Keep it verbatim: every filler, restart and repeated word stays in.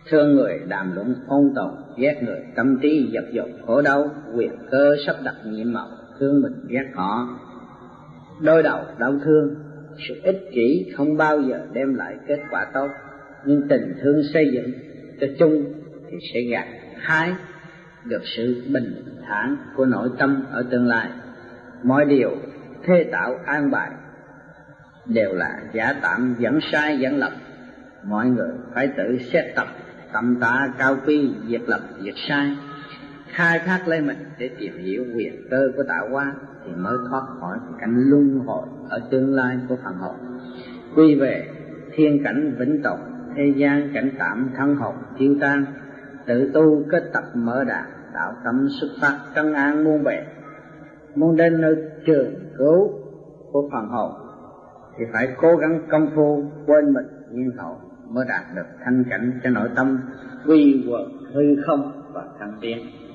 thương người đàm luận ôn tồn, ghét người tâm trí dập dồn khổ đau, quyền cơ sắp đặt nhiệm màu, thương mình ghét họ. Đôi đầu đau thương, sự ích kỷ không bao giờ đem lại kết quả tốt, nhưng tình thương xây dựng cho chung thì sẽ gặt hái được sự bình thản của nội tâm ở tương lai. Mọi điều thế tạo an bài đều là giả tạm dẫn sai dẫn lập. Mọi người phải tự xét tập, tâm ta cao quý, diệt lập diệt sai, khai thác lấy mình để tìm hiểu quyền cơ của tạo hóa, thì mới thoát khỏi cảnh luân hồi ở tương lai của phần hồn, quy về thiên cảnh vĩnh tồn, thế gian cảnh tạm thân hồn tiêu tan. Tự tu kết tập mở đàn, tạo tâm xuất phát trấn an muôn bề. Muốn đến nơi trường cứu của phần hồn thì phải cố gắng công phu quên mình nhiên hậu, mới đạt được thanh cảnh cho nội tâm quy quật hư không và thăng tiến.